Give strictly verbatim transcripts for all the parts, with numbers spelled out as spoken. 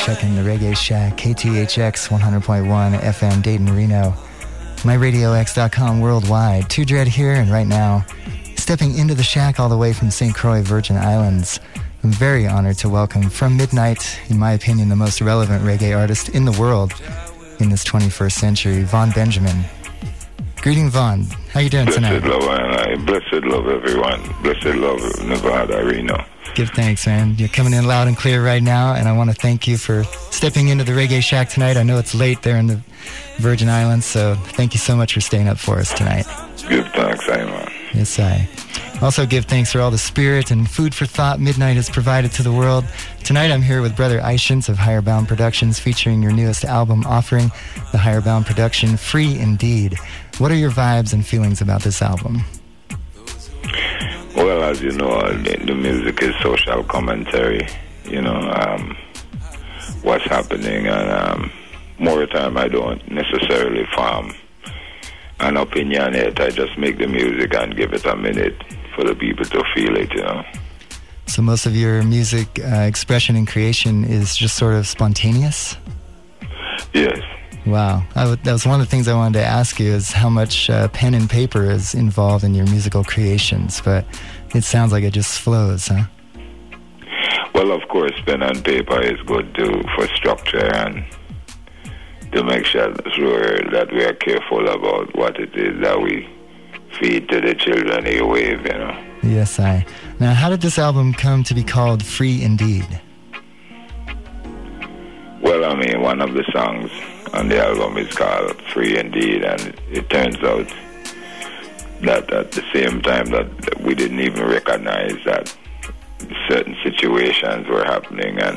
checking the Reggae Shack, K T H X one hundred point one F M, Dayton, Reno, my radio x dot com worldwide. Two Dread here, and right now, stepping into the shack all the way from Saint Croix, Virgin Islands. I'm very honored to welcome from Midnight, in my opinion, the most relevant reggae artist in the world in this twenty-first century, Vaughn Benjamin. Greeting, Vaughn. How you doing blessed tonight? Blessed love, and I blessed love everyone. Blessed love, Nevada, Reno. Give thanks, man. You're coming in loud and clear right now, and I want to thank you for stepping into the Reggae Shack tonight. I know it's late there in the Virgin Islands, so thank you so much for staying up for us tonight. Give thanks, Simon. Yes, I. Also give thanks for all the spirit and food for thought Midnight has provided to the world. Tonight I'm here with Brother Ishans of Higher Bound Productions, featuring your newest album offering, the Higher Bound production, Free Indeed. What are your vibes and feelings about this album? Well, as you know, the, the music is social commentary, you know, um, what's happening, and um, more time I don't necessarily form an opinion yet. I just make the music and give it a minute for the people to feel it, you know. So most of your music uh, expression and creation is just sort of spontaneous? Yes. Wow. I w- that was one of the things I wanted to ask you, is how much uh, pen and paper is involved in your musical creations, but it sounds like it just flows, huh? Well, of course, pen and paper is good too for structure and to make sure that we are careful about what it is that we feed to the children a wave, you know. Yes, I. Now, how did this album come to be called Free Indeed? Well, I mean, one of the songs on the album is called Free Indeed, and it, it turns out that at the same time that we didn't even recognize that certain situations were happening, and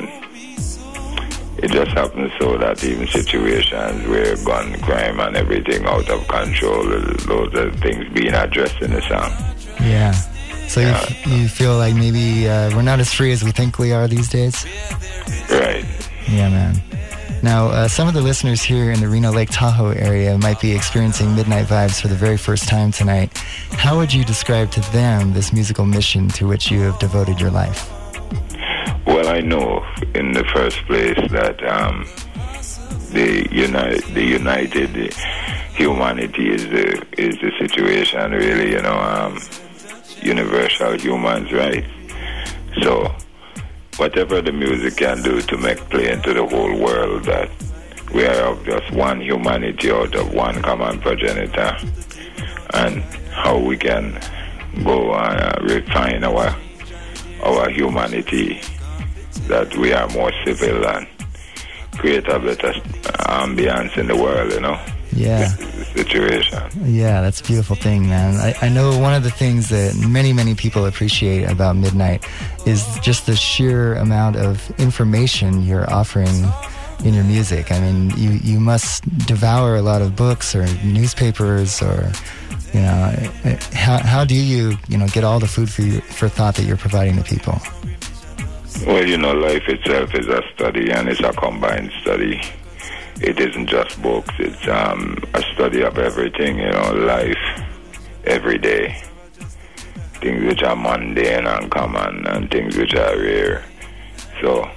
it just happened so that even situations where gun crime and everything out of control, those are things being addressed in the song. Yeah. So yeah. you, f- you feel like maybe uh, we're not as free as we think we are these days? Right. Yeah, man. Now, uh, some of the listeners here in the Reno Lake Tahoe area might be experiencing Midnight vibes for the very first time tonight. How would you describe to them this musical mission to which you have devoted your life? Well, I know in the first place that um, the, uni- the united humanity is the, is the situation, really, you know, um, universal humans, right? So whatever the music can do to make play into the whole world, that we are of just one humanity out of one common progenitor, and how we can go and uh, refine our our humanity, that we are more civil and create a better ambience in the world, you know. Yeah. This is the situation. Yeah, that's a beautiful thing, man. I, I know one of the things that many, many people appreciate about Midnight is just the sheer amount of information you're offering in your music. I mean, you, you must devour a lot of books or newspapers, or, you know, how how do you, you know, get all the food for you, for thought that you're providing to people? Well, you know, life itself is a study, and it's a combined study. It isn't just books, it's um, a study of everything, you know, life, every day. Things which are mundane and common, and things which are rare. So,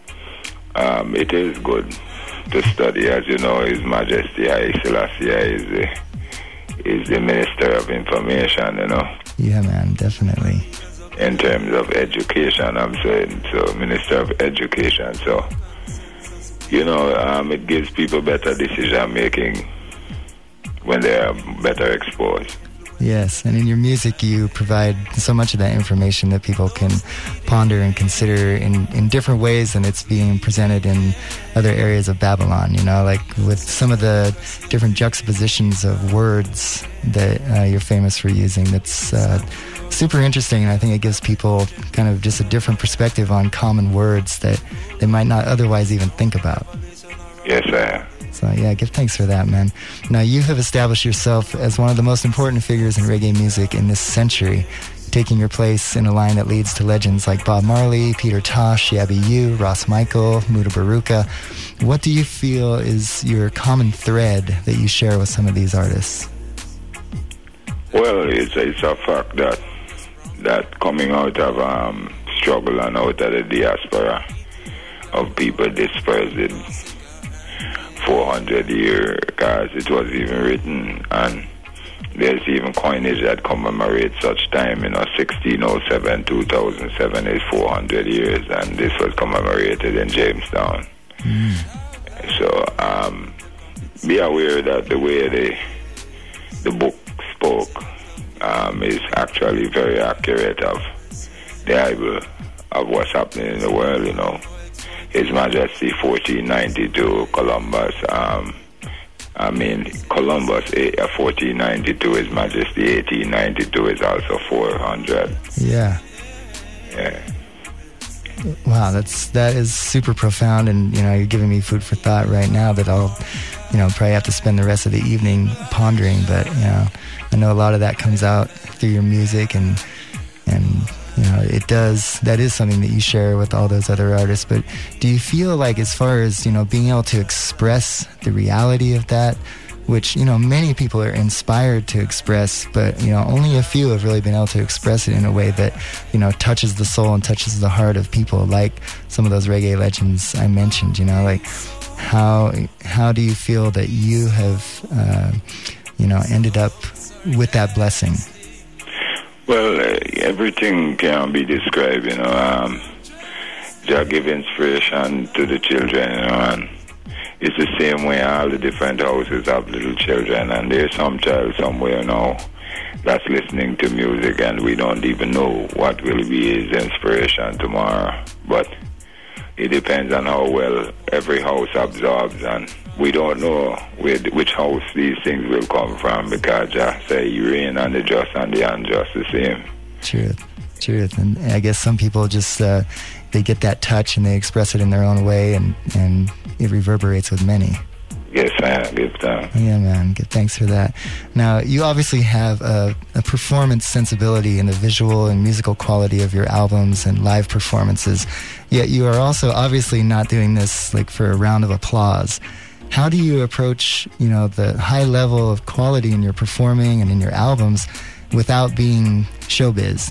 um, it is good to study. As you know, His Majesty Haile Selassie is the, is the Minister of Information, you know. Yeah, man, definitely. In terms of education, I'm saying, so Minister of Education, so... You know, um, it gives people better decision making when they are better exposed. Yes, and in your music you provide so much of that information that people can ponder and consider in, in different ways than it's being presented in other areas of Babylon, you know, like with some of the different juxtapositions of words that uh, you're famous for using. That's uh, super interesting, and I think it gives people kind of just a different perspective on common words that they might not otherwise even think about. Yes, sir. So yeah, give thanks for that, man. Now, you have established yourself as one of the most important figures in reggae music in this century, taking your place in a line that leads to legends like Bob Marley, Peter Tosh, Yabby U, Ross Michael, Muda Baruka. What do you feel is your common thread that you share with some of these artists? Well, it's, it's a fact that that coming out of um, struggle and out of the diaspora, of people dispersed in four hundred years, because it was even written, and there's even coinage that commemorates such time, you know, sixteen oh seven, two thousand seven is four hundred years, and this was commemorated in Jamestown. Mm. So, um, be aware that the way the, the book spoke um, is actually very accurate of the Bible, of what's happening in the world, you know. His Majesty fourteen ninety-two, Columbus, um, I mean, Columbus, fourteen ninety-two, His Majesty eighteen ninety-two is also four hundred. Yeah. Yeah. Wow, that's, that is super profound, and, you know, you're giving me food for thought right now that I'll, you know, probably have to spend the rest of the evening pondering, but, you know, I know a lot of that comes out through your music, and, and, you know, it does, that is something that you share with all those other artists. But do you feel like, as far as, you know, being able to express the reality of that, which, you know, many people are inspired to express, but, you know, only a few have really been able to express it in a way that, you know, touches the soul and touches the heart of people, like some of those reggae legends I mentioned, you know, like how, how do you feel that you have, uh, you know, ended up with that blessing? Well, uh, everything can be described, you know. Um, Jah give inspiration to the children, you know, and it's the same way all the different houses have little children, and there's some child somewhere now that's listening to music, and we don't even know what will be his inspiration tomorrow. But it depends on how well every house absorbs, and we don't know where, which house these things will come from, because Jah say you reign on the just and the unjust the same. Truth, truth. And I guess some people just, uh, they get that touch and they express it in their own way, and, and it reverberates with many. Yes, I give thanks. Yeah, man. Good, thanks for that. Now, you obviously have a, a performance sensibility in the visual and musical quality of your albums and live performances, yet you are also obviously not doing this like for a round of applause. How do you approach, you know, the high level of quality in your performing and in your albums without being showbiz?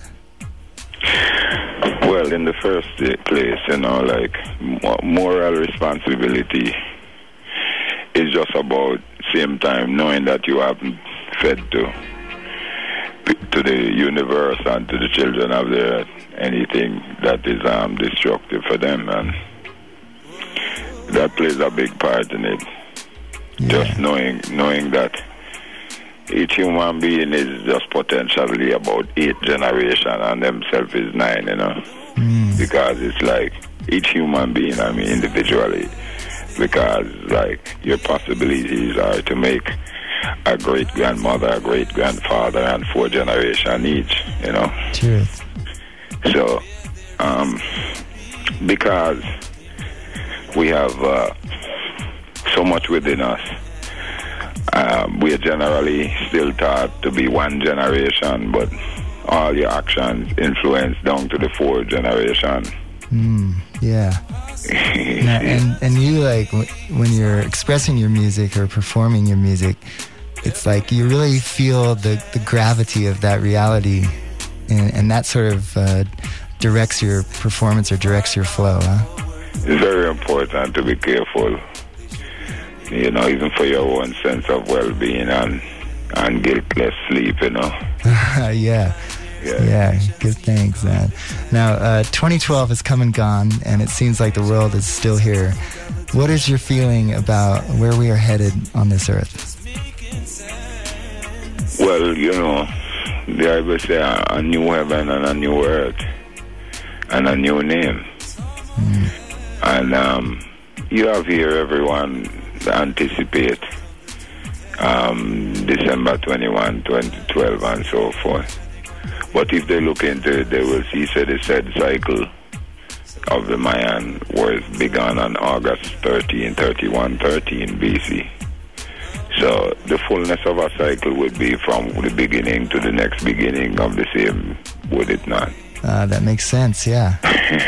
Well, in the first place, you know, like, moral responsibility is just about same time knowing that you haven't fed to to the universe and to the children of the earth anything that is um, destructive for them, and that plays a big part in it. Yeah. Just knowing knowing that each human being is just potentially about eight generation, and themselves is nine, you know. Mm. Because it's like each human being, I mean individually, because like your possibilities are to make a great grandmother, a great grandfather, and four generation each, you know. Truth. So, um, because we have uh, so much within us, um, we are generally still taught to be one generation, but all your actions influence down to the fourth generation. Mm, yeah. Now, and and you, like, w- when you're expressing your music or performing your music, it's like you really feel the, the gravity of that reality, and, and that sort of uh, directs your performance or directs your flow, huh? It's very important to be careful, you know, even for your own sense of well-being and, and guiltless sleep, you know. Yeah. Yeah. Yeah, good thanks, man. Now, uh, twenty twelve has come and gone, and it seems like the world is still here. What is your feeling about where we are headed on this earth? Well, you know, the Bible says a new heaven and a new earth and a new name. Mm. And um, you have here everyone anticipate um, December twenty-first, twenty twelve, and so forth. But if they look into it, they will see that the said cycle of the Mayan was begun on August thirteenth, thirty-one thirteen B C. So the fullness of a cycle would be from the beginning to the next beginning of the same, would it not? Uh, that makes sense, yeah.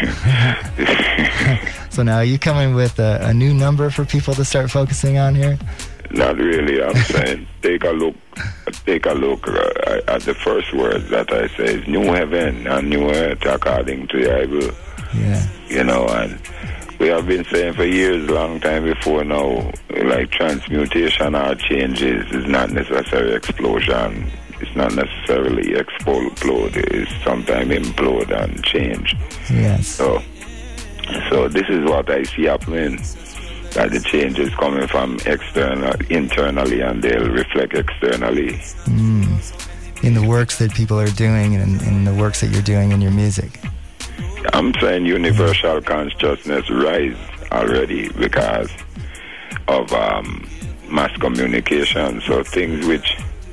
So now are you coming with a, a new number for people to start focusing on here? Not really. I'm saying take a look, take a look uh, at the first words that I say is new heaven and new earth according to the Bible. Yeah. You know, and we have been saying for years, long time before now, like transmutation or changes is not necessarily explosion. It's not necessarily explode. It's sometimes implode and change. Yes. So, so this is what I see happening. That the change is coming from external, internally, and they'll reflect externally. Mm. In the works that people are doing, and in the works that you're doing in your music. I'm saying universal consciousness rise already because of um, mass communication. So things which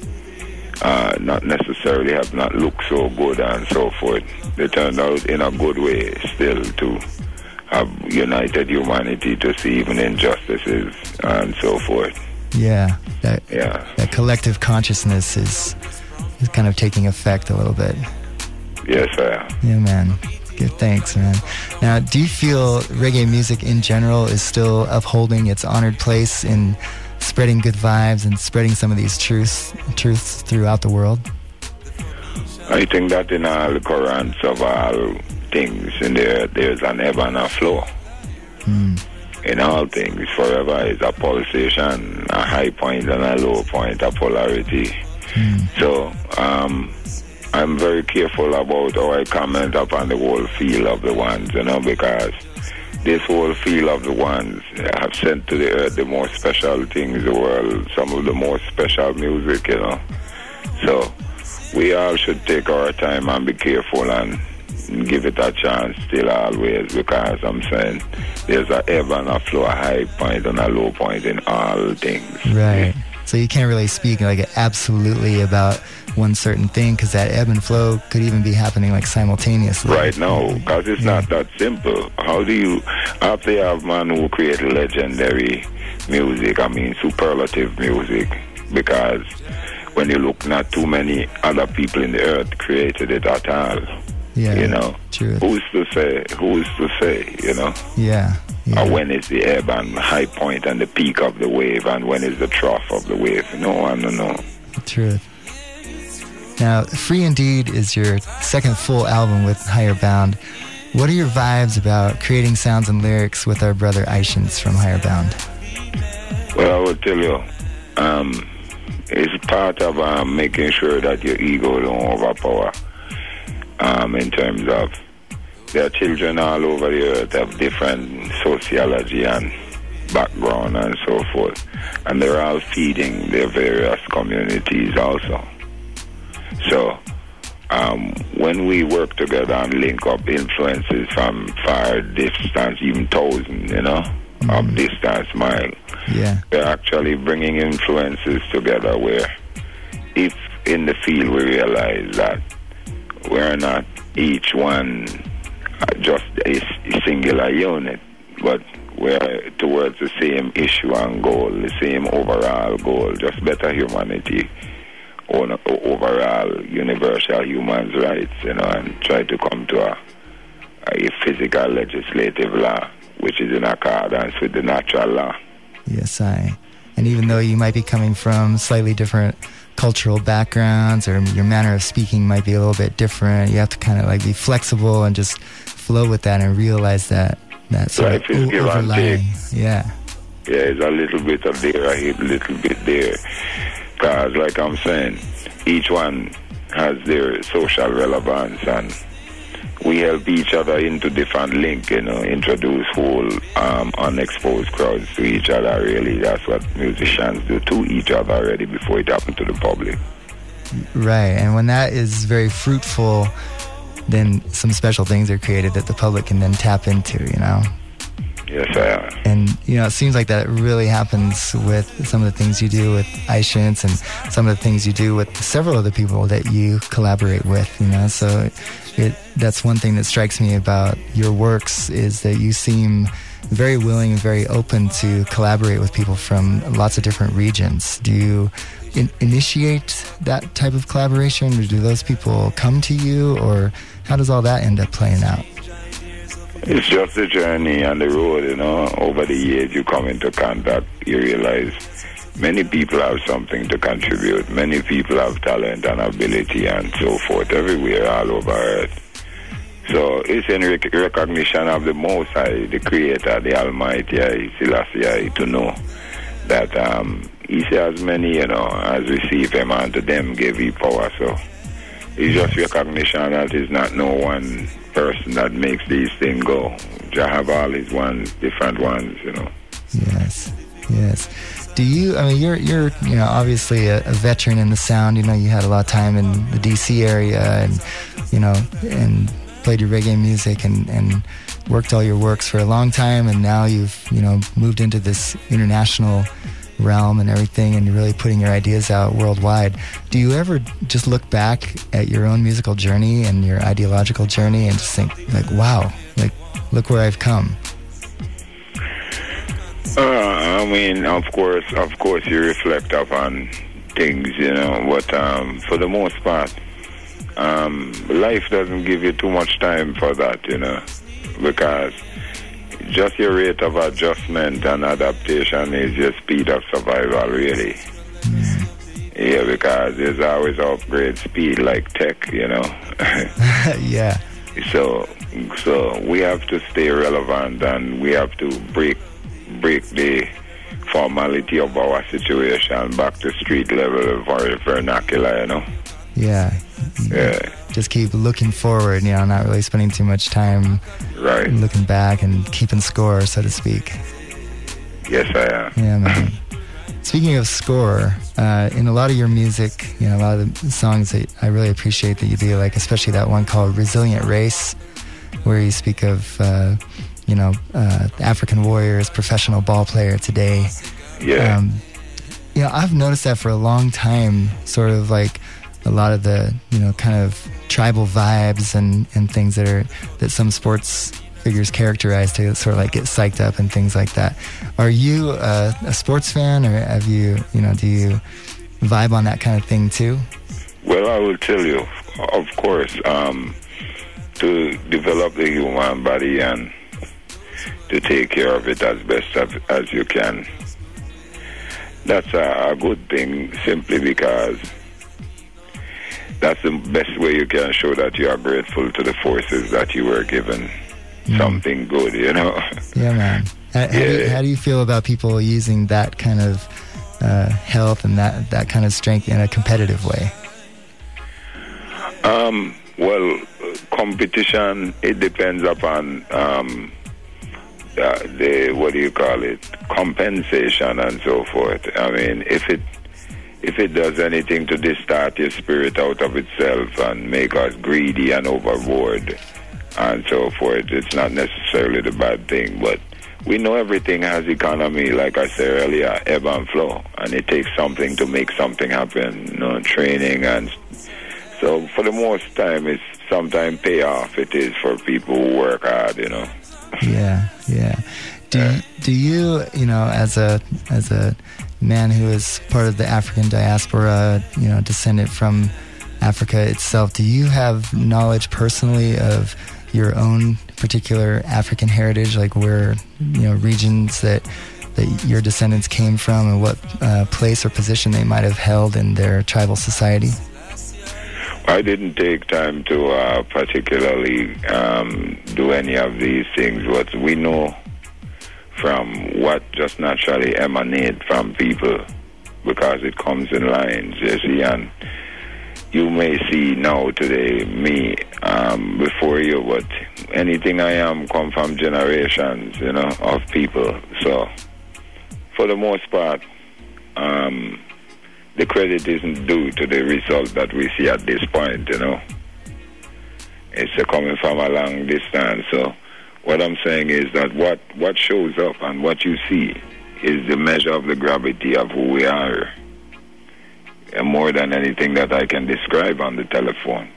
uh, not necessarily have not looked so good and so forth, they turned out in a good way still to have united humanity to see even injustices and so forth. Yeah, that yeah. that collective consciousness is is kind of taking effect a little bit. Yes, sir. Yeah, man. Good, thanks, man. Now, do you feel reggae music in general is still upholding its honored place in spreading good vibes and spreading some of these truths truths throughout the world? I think that in all currents of all things, in there, there's an ebb and a flow. Mm. In all things, forever is a pulsation, a high point and a low point, a polarity. Mm. So, um... I'm very careful about how I comment upon the whole feel of the ones, you know, because this whole feel of the ones have sent to the earth the most special things in the world, some of the most special music, you know. So we all should take our time and be careful and give it a chance still always, because I'm saying there's a ebb and a flow, a high point and a low point in all things. Right. So you can't really speak like absolutely about one certain thing, because that ebb and flow could even be happening like simultaneously. Right now, because it's yeah. not that simple. How do you, after you have man who create legendary music, I mean superlative music, because when you look, not too many other people in the earth created it at all. Yeah, you know, true. Who's to say? Who's to say? You know. Yeah. yeah. Or when is the ebb and high point and the peak of the wave, and when is the trough of the wave? No one to know. Truth. Now, Free Indeed is your second full album with Higher Bound. What are your vibes about creating sounds and lyrics with our brother Ishans from Higher Bound? Well, I will tell you, um, it's part of um, making sure that your ego don't overpower. Um, in terms of there are children all over the earth have different sociology and background and so forth, and they're all feeding their various communities also. So um, when we work together and link up influences from far distance, even thousand, you know, mm-hmm. of distance mile, yeah. we're actually bringing influences together where if in the field we realize that we're not each one just a singular unit, but we're towards the same issue and goal, the same overall goal, just better humanity, overall universal human rights, you know, and try to come to a, a physical legislative law which is in accordance with the natural law. Yes, I. And even though you might be coming from slightly different cultural backgrounds, or your manner of speaking might be a little bit different, you have to kind of like be flexible and just flow with that and realize that that sort Life of is give and take. Yeah. Yeah, it's a little bit of there, a little bit there. Because, like I'm saying, each one has their social relevance, and we help each other into different link, you know, introduce whole um, unexposed crowds to each other, really. That's what musicians do to each other already before it happens to the public. Right, and when that is very fruitful, then some special things are created that the public can then tap into, you know? Yes, I am. And, you know, it seems like that really happens with some of the things you do with Ishans and some of the things you do with several of the people that you collaborate with, you know? So it, that's one thing that strikes me about your works, is that you seem very willing and very open to collaborate with people from lots of different regions. Do you in- initiate that type of collaboration, or do those people come to you, or how does all that end up playing out? It's just a journey on the road, you know. Over the years, you come into contact, you realize many people have something to contribute. Many people have talent and ability and so forth everywhere, all over Earth. So it's in rec- recognition of the Most High, the Creator, the Almighty, I, Selassie, I, to know that um, he says many, you know, as receive him, and to them give he power. So it's just recognition that it's not no one person that makes these things go. Jah have all his ones, different ones, you know. Yes, yes. Do you, I mean, you're, you're you know, obviously a, a veteran in the sound. You know, you had a lot of time in the D C area and, you know, and played your reggae music and, and worked all your works for a long time, and now you've, you know, moved into this international realm and everything, and you're really putting your ideas out worldwide. Do you ever just look back at your own musical journey and your ideological journey and just think, like, wow, like, look where I've come? Uh, I mean, of course, of course, you reflect upon things, you know, but um, for the most part, um, life doesn't give you too much time for that, you know, because just your rate of adjustment and adaptation is your speed of survival, really. Mm. Yeah, because there's always upgrade speed like tech, you know. Yeah. So, so we have to stay relevant, and we have to break break the formality of our situation back to street level of our vernacular, you know. Yeah. Yeah. Just keep looking forward, you know, not really spending too much time right looking back and keeping score, so to speak. Yes, I am. Yeah, man. Speaking of score, uh, in a lot of your music, you know, a lot of the songs that I really appreciate that you do, like especially that one called Resilient Race, where you speak of, uh, you know, uh, African warriors, professional ball player today. Yeah. Um, you know, I've noticed that for a long time, sort of like a lot of the, you know, kind of tribal vibes and, and things that are, that some sports figures characterize to sort of like get psyched up and things like that. Are you uh, a sports fan, or have you, you know, do you vibe on that kind of thing too? Well, I will tell you, of course, um, to develop the human body and to take care of it as best as, as you can, that's a, a good thing, simply because that's the best way you can show that you are grateful to the forces that you were given mm. something good, you know. Yeah, man. How, yeah. How, do you, how do you feel about people using that kind of uh, health and that, that kind of strength in a competitive way? Um, well, competition, it depends upon um, uh, the, what do you call it, compensation and so forth. I mean, if it If it does anything to distort your spirit out of itself and make us greedy and overboard and so forth, it's not necessarily the bad thing. But we know everything has economy, like I said earlier, ebb and flow, and it takes something to make something happen, you know, training. And so for the most time, it's sometimes pay off. It is for people who work hard, you know. Yeah, yeah. Do you, do you, you know, as a as a man who is part of the African diaspora, you know, descendant from Africa itself, do you have knowledge personally of your own particular African heritage, like where, you know, regions that that your descendants came from, and what uh, place or position they might have held in their tribal society? I didn't take time to uh, particularly um, do any of these things. What we know from what just naturally emanate from people, because it comes in lines, you see, and you may see now today me um, before you, but anything I am come from generations, you know, of people. So for the most part, um, the credit isn't due to the result that we see at this point, you know. It's uh, coming from a long distance. So what I'm saying is that what, what shows up and what you see is the measure of the gravity of who we are, and more than anything that I can describe on the telephone.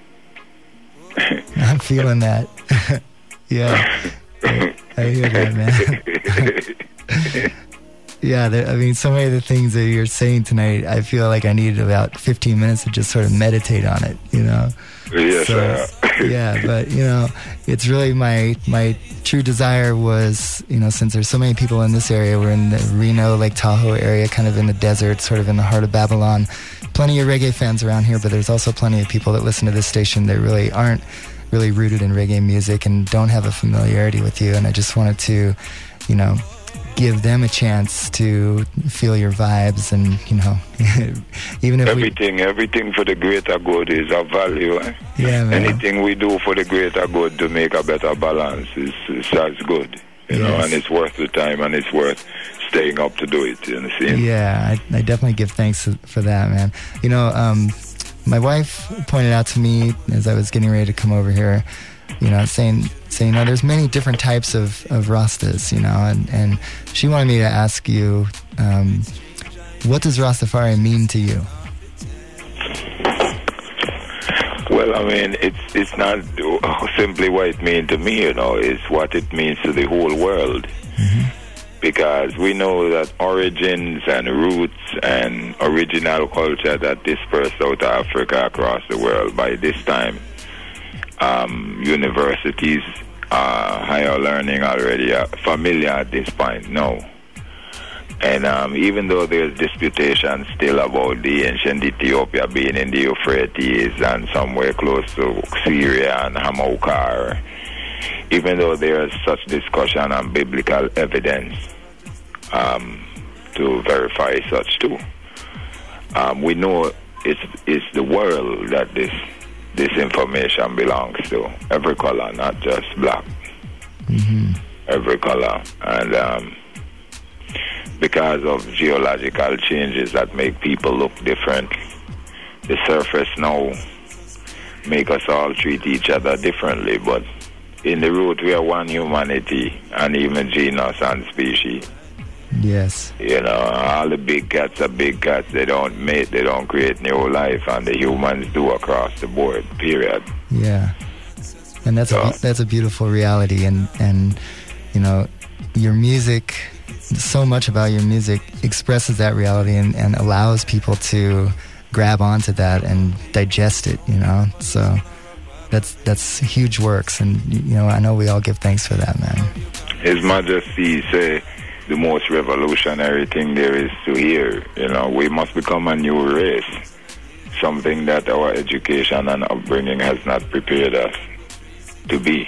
I'm feeling that. Yeah. I hear that, man. Yeah, there, I mean, so many of the things that you're saying tonight, I feel like I needed about fifteen minutes to just sort of meditate on it, you know? Yes, so, uh, yeah, but, you know, it's really my my true desire was, you know, since there's so many people in this area, we're in the Reno, Lake Tahoe area, kind of in the desert, sort of in the heart of Babylon. Plenty of reggae fans around here, but there's also plenty of people that listen to this station that really aren't really rooted in reggae music and don't have a familiarity with you. And I just wanted to, you know, give them a chance to feel your vibes, and you know, even if everything, we, everything for the greater good is of value. Eh? Yeah, man. Anything we do for the greater good to make a better balance is, is as good, you yes. know, and it's worth the time, and it's worth staying up to do it. You know, see? Yeah, I, I definitely give thanks for that, man. You know, um, my wife pointed out to me as I was getting ready to come over here, you know, saying, saying, you know, there's many different types of, of Rastas, you know, and, and she wanted me to ask you, um, what does Rastafari mean to you? Well, I mean, it's it's not simply what it means to me, you know, it's what it means to the whole world. Mm-hmm. Because we know that origins and roots and original culture that dispersed out of Africa across the world by this time, Um, universities, uh, higher learning already are familiar at this point, no. And um, even though there's disputation still about the ancient Ethiopia being in the Euphrates and somewhere close to Syria and Hamokar, even though there's such discussion and biblical evidence um, to verify such too, um, we know it's, it's the world that this this information belongs to. Every color, not just black. Mm-hmm. Every color. And um, because of geological changes that make people look different, the surface now make us all treat each other differently. But in the root, we are one humanity, and even genus and species. Yes. You know, all the big cats are big cats. They don't mate, they don't create new life, and the humans do across the board, period. Yeah. And that's so. a, that's a beautiful reality. And, and, you know, your music, so much about your music expresses that reality and, and allows people to grab onto that and digest it, you know? So that's, that's huge works. And, you know, I know we all give thanks for that, man. His Majesty say, the most revolutionary thing there is to hear. You know, we must become a new race, something that our education and upbringing has not prepared us to be.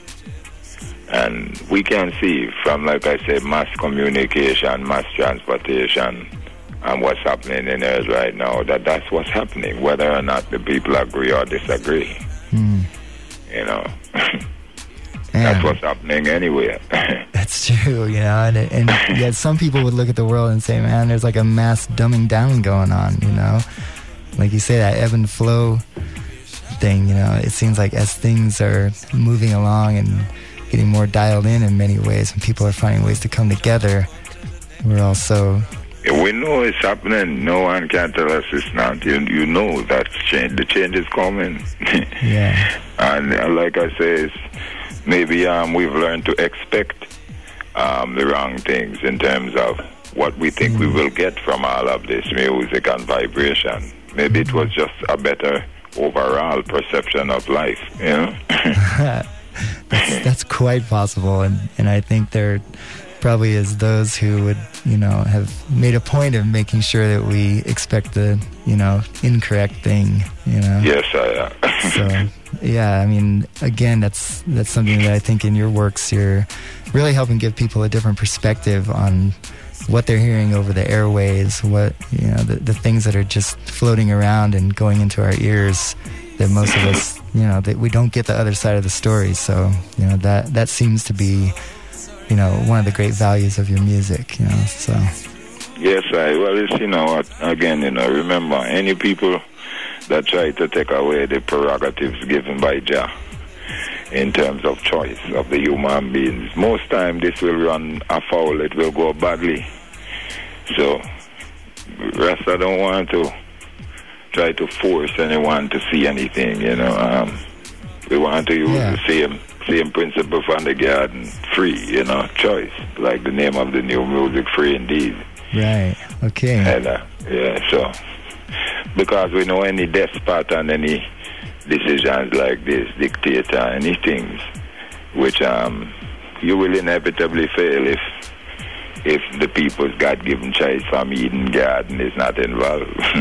And we can see from, like I said, mass communication, mass transportation, and what's happening in Earth right now, that that's what's happening, whether or not the people agree or disagree. Mm. You know. Yeah. That's what's happening anyway. That's true, you know, and, and yet some people would look at the world and say, man, there's like a mass dumbing down going on, you know? Like you say, that ebb and flow thing, you know, it seems like as things are moving along and getting more dialed in in many ways, and people are finding ways to come together, we're also... We know it's happening. No one can tell us it's not. You, you know that change, the change is coming. Yeah. And uh, like I say, it's, maybe um, we've learned to expect um, the wrong things in terms of what we think mm. we will get from all of this music and vibration. Maybe it was just a better overall perception of life, you know? that's, that's quite possible, and, and I think there probably is those who would, you know, have made a point of making sure that we expect the, you know, incorrect thing, you know? Yes, I am. So... Yeah, I mean, again, that's that's something that I think in your works you're really helping give people a different perspective on what they're hearing over the airways, what, you know, the, the things that are just floating around and going into our ears that most of us, you know, that we don't get the other side of the story. So, you know, that, that seems to be, you know, one of the great values of your music, you know, so. Yes, I, well, it's, you know, again, you know, remember, any people that try to take away the prerogatives given by Jah in terms of choice of the human beings, most time this will run afoul, it will go badly. So Rasta don't want to try to force anyone to see anything, you know. Um, we want to use yeah. the same same principle from the garden, free, you know, choice, like the name of the new music, Free Indeed. Right, okay. And uh, yeah, so because we know any despot and any decisions like this, dictator, any things which um, you will inevitably fail if if the people's God-given choice from Eden Garden is not involved.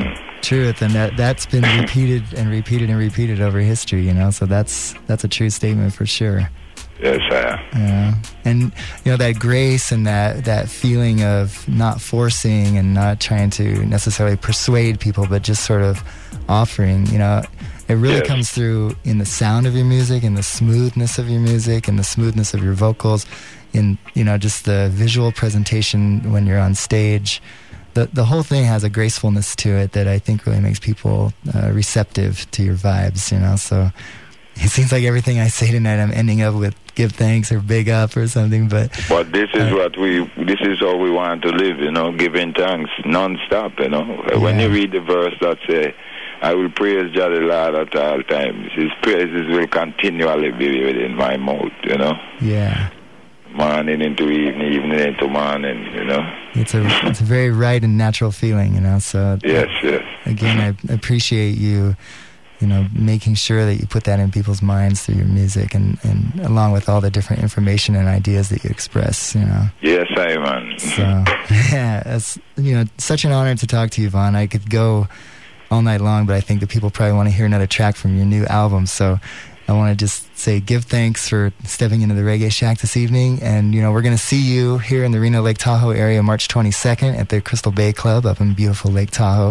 truth, and that that's been repeated and repeated and repeated over history. You know, so that's that's a true statement for sure. Yes, sir. Yeah, and you know that grace and that that feeling of not forcing and not trying to necessarily persuade people, but just sort of offering. You know, it really yes. comes through in the sound of your music, in the smoothness of your music, and the smoothness of your vocals, in you know just the visual presentation when you're on stage. The the whole thing has a gracefulness to it that I think really makes people uh, receptive to your vibes. You know, so. It seems like everything I say tonight, I'm ending up with give thanks or big up or something, but... But this is uh, what we, this is how we want to live, you know, giving thanks non-stop, you know. Yeah. When you read the verse that say, I will praise Jah the Lord at all times, His praises will continually be within my mouth, you know. Yeah. Morning into evening, evening into morning, you know. It's a, it's a very right and natural feeling, you know, so... Yes, yes. Again, I appreciate you... you know, making sure that you put that in people's minds through your music and, and along with all the different information and ideas that you express, you know. Yes, I am. So, yeah, it's, you know, such an honor to talk to you, Vaughn. I could go all night long, but I think that people probably want to hear another track from your new album. So I want to just say give thanks for stepping into the Reggae Shack this evening. And, you know, we're going to see you here in the Reno Lake Tahoe area March twenty-second at the Crystal Bay Club up in beautiful Lake Tahoe.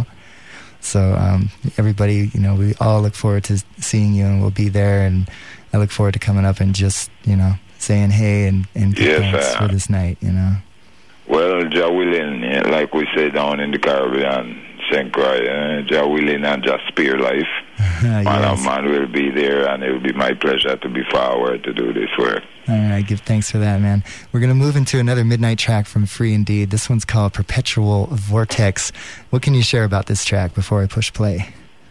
So um, everybody, you know, we all look forward to seeing you, and we'll be there. And I look forward to coming up and just, you know, saying hey and, and yes, thanks uh, for this night, you know. Well, Jah willing, yeah, like we say down in the Caribbean, Saint Croix, uh, Jah willing and Jah spare life. Man yes. and man will be there, and it will be my pleasure to be forward to do this work. All right, give thanks for that, man. We're going to move into another midnight track from Free Indeed. This one's called Perpetual Vortex. What can you share about this track before I push play?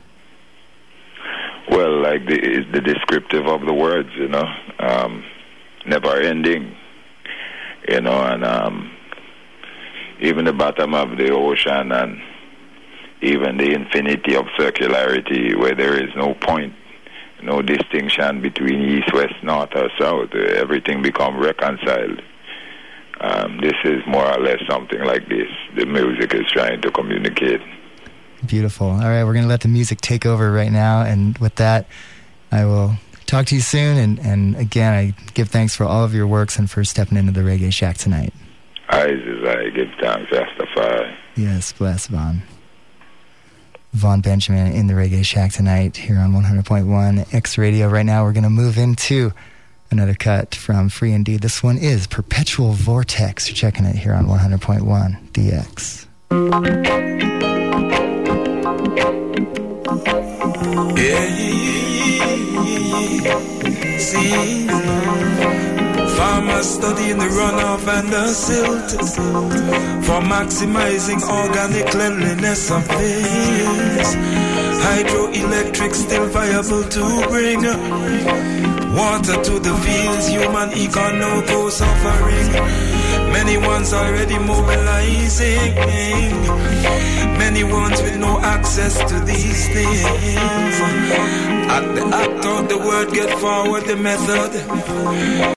Well, like the, it's the descriptive of the words, you know, um, never ending, you know, and um, even the bottom of the ocean and even the infinity of circularity where there is no point, no distinction between east, west, north, or south. Uh, everything become reconciled. Um, this is more or less something like this. The music is trying to communicate. Beautiful. All right, we're going to let the music take over right now. And with that, I will talk to you soon. And, and again, I give thanks for all of your works and for stepping into the Reggae Shack tonight. I, I give thanks, Rastafari. Yes, bless Vaughn. Vaughn Benjamin in the Reggae Shack tonight here on one hundred point one X Radio. Right now we're going to move into another cut from Free Indeed. This one is Perpetual Vortex. You're checking it here on one hundred point one D X. Yeah, see, farmers studying the runoff and the silt for maximizing organic cleanliness of fields. Hydroelectric still viable to bring water to the fields. Human econ no go suffering. Many ones already mobilizing. Many ones with no access to these things. At the act of the word, get forward the method.